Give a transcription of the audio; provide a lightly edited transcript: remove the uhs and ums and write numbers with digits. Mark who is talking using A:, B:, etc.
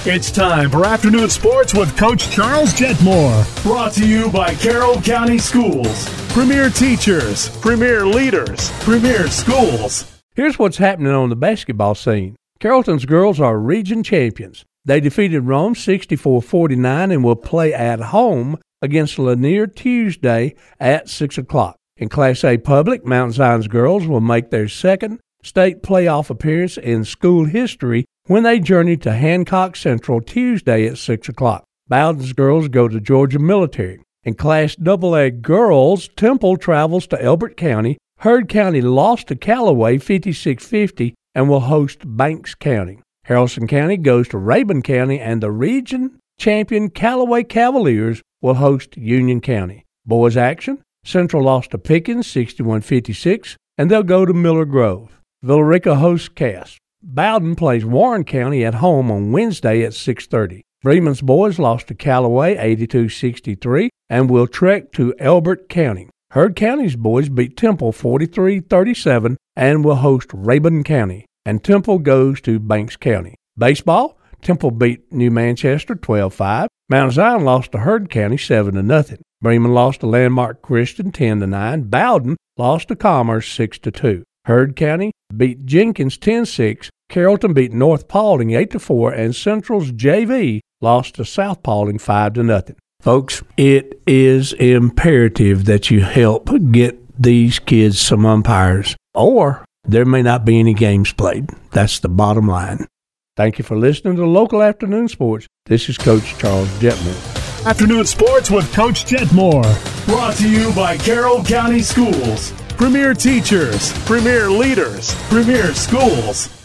A: It's time for Afternoon Sports with Coach Charles Jetmore. Brought to you by Carroll County Schools. Premier teachers, premier leaders, premier schools.
B: Here's what's happening on the basketball scene. Carrollton's girls are region champions. They defeated Rome 64-49 and will play at home against Lanier Tuesday at 6 o'clock. In Class A Public, Mount Zion's girls will make their second state playoff appearance in school history when they journey to Hancock Central Tuesday at 6 o'clock. Bowden's girls go to Georgia Military. In Class AA girls, Temple travels to Elbert County. Heard County lost to Callaway 56-50 and will host Banks County. Haralson County goes to Rabun County, and the region champion Callaway Cavaliers will host Union County. Boys action, Central lost to Pickens 61-56, and they'll go to Miller Grove. Villarica hosts Cass. Bowden plays Warren County at home on Wednesday at 6:30. Freeman's boys lost to Callaway 82-63 and will trek to Elbert County. Heard County's boys beat Temple 43-37 and will host Rabun County. And Temple goes to Banks County. Baseball, Temple beat New Manchester 12-5. Mount Zion lost to Heard County 7-0. Bremen lost to Landmark Christian 10-9. Bowden lost to Commerce 6-2. Heard County beat Jenkins 10-6. Carrollton beat North Paulding 8-4, and Central's JV lost to South Paulding 5-0. Folks, it is imperative that you help get these kids some umpires, or there may not be any games played. That's the bottom line. Thank you for listening to Local Afternoon Sports. This is Coach Charles Jetmore.
A: Afternoon Sports with Coach Jetmore. Brought to you by Carroll County Schools. Premier teachers, premier leaders, premier schools.